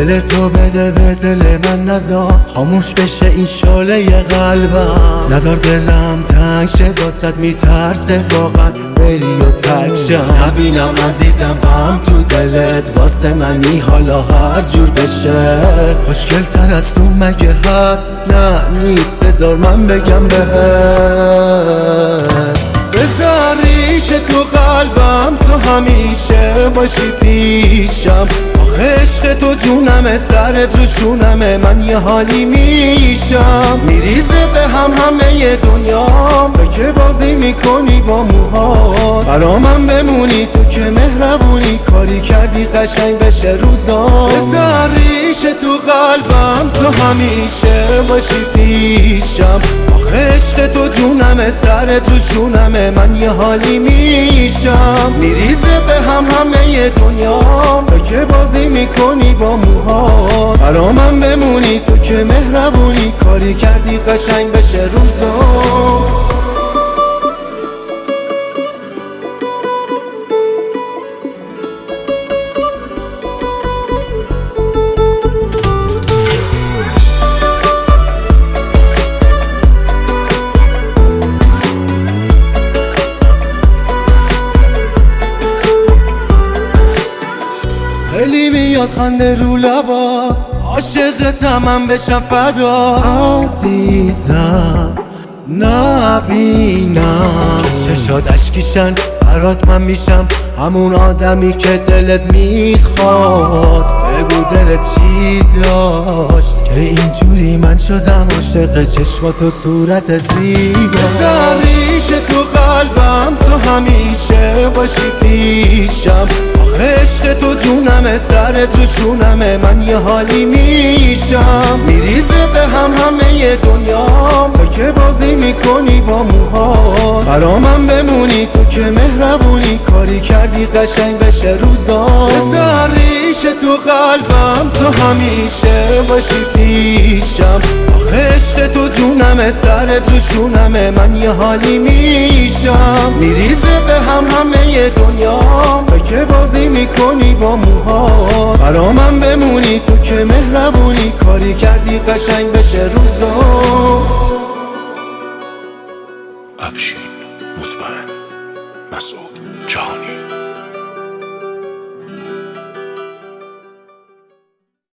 دل تو بده به دل من، نذار خاموش بشه این شعله قلبم، نذار دلم تنگ شه واسد میترسه واقعا بری و تک شم. نبینم عزیزم غم تو دلت واسه منی حالا هر جور بشه. خوشگل تر از تو مگه هست؟ نه نیست، بذار من بگم بهت. بذار ریشه تو قلبم تو همیشه باشی پیشم. عشق تو جونمه، سرت رو شونمه، من یه حالی میشم. میریزه به هم همه دنیام، تو که بازی میکنی با موهات. برامم بمونی تو که مهربونی، کاری کردی قشنگ بشه روزام. بذار ریشه تو قلبم تو همیشه باشی پیشم. عشق تو جونمه، سرت رو شونمه، من یه حالی میشم. میریزه به هم همه دنیام، تو که بازی میکنی با موهات. برامم بمونی تو که مهربونی، کاری کردی قشنگ بشه روزام. خیلی میاد خنده رو لبات، عاشقتم من بشم فدا. عزیزم نبینم چشات اشکیشن، برات من میشم همون آدمی که دلت میخواست. بگو دلت چی داشت که اینجوری من شدم عاشق چشمات و صورت زیبا. بذار ریشه تو قلبم تو همیشه باشی پیشم. عشق تو جونمه، سرت رو شونمه، من یه حالی میشم. میریزه به هم همه دنیام، تو که بازی میکنی با موهات. برامم بمونی تو که مهربونی، کاری کردی قشنگ بشه روزام. بذار ریشه تو قلبم تو همیشه باشی پیشم. عشق تو جونمه، سرت رو شونمه، من یه حالی میشم. میریزه به هم همه دنیام، تو که بازی میکنی با موهات. برامم بمونی تو که مهربونی، کاری کردی قشنگ بشه روزام. افشین مطمئن، مسعود جهانی.